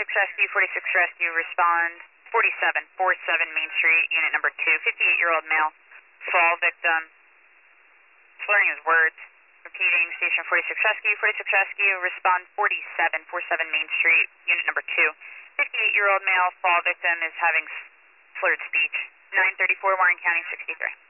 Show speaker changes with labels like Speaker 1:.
Speaker 1: Rescue, 46 Rescue, respond 4747 Main Street, unit number 2, 58-year-old male, fall victim, slurring his words, repeating, station 46 Rescue, respond 4747 Main Street, unit number 2, 58-year-old male, fall victim is having slurred speech, 934 Warren County, 63.